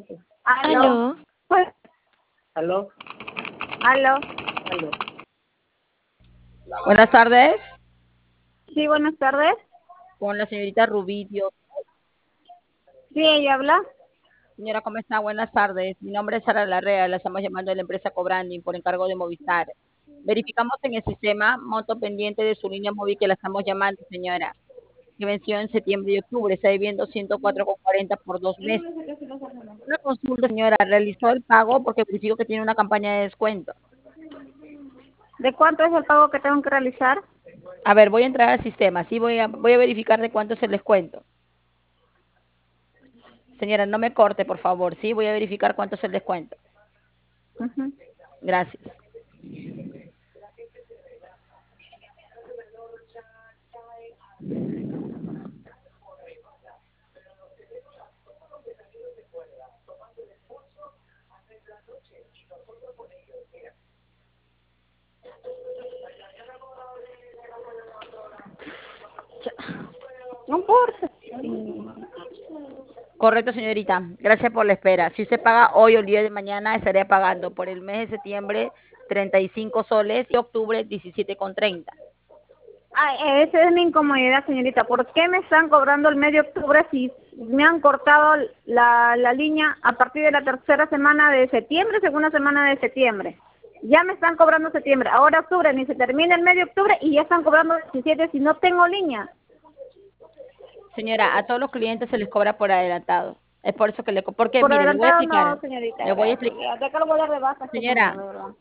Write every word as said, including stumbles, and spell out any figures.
Aló. Aló. Pues, ¿Aló? aló. ¿Aló? Buenas tardes, Sí, buenas tardes. con la señorita Rubidio. Sí, ella habla. Señora, ¿cómo está? Buenas tardes. Mi nombre es Sara Larrea, la estamos llamando de la empresa Cobranding por encargo de Movistar. Verificamos en el sistema monto pendiente de su línea móvil que la estamos llamando, señora, que venció en septiembre y octubre. Está debiendo ciento cuatro con cuarenta por dos meses. Una consulta, señora, realizó el pago porque verifico que tiene una campaña de descuento. ¿De cuánto es el pago que tengo que realizar? A ver, voy a entrar al sistema, sí, voy a, voy a verificar de cuánto es el descuento. Señora, no me corte, por favor, sí, voy a verificar cuánto es el descuento. Ujú. Gracias. No importa. Correcto, señorita. Gracias por la espera. Si usted paga hoy o el día de mañana, estaría pagando por el mes de septiembre treinta y cinco soles y octubre diecisiete con treinta. Ay, esa es mi incomodidad, señorita. ¿Por qué me están cobrando el mes de octubre si me han cortado la, la línea a partir de la tercera semana de septiembre, segunda semana de septiembre? Ya me están cobrando septiembre. Ahora octubre, ni se termina el mes de octubre y ya están cobrando diecisiete si no tengo línea. Señora, a todos los clientes se les cobra por adelantado. Es por eso que le... co- Porque, Por mire, le voy a adelantado explicar. no, señorita. Le voy a explicar. De acá lo voy a dar de baja este número, Señora, de verdad.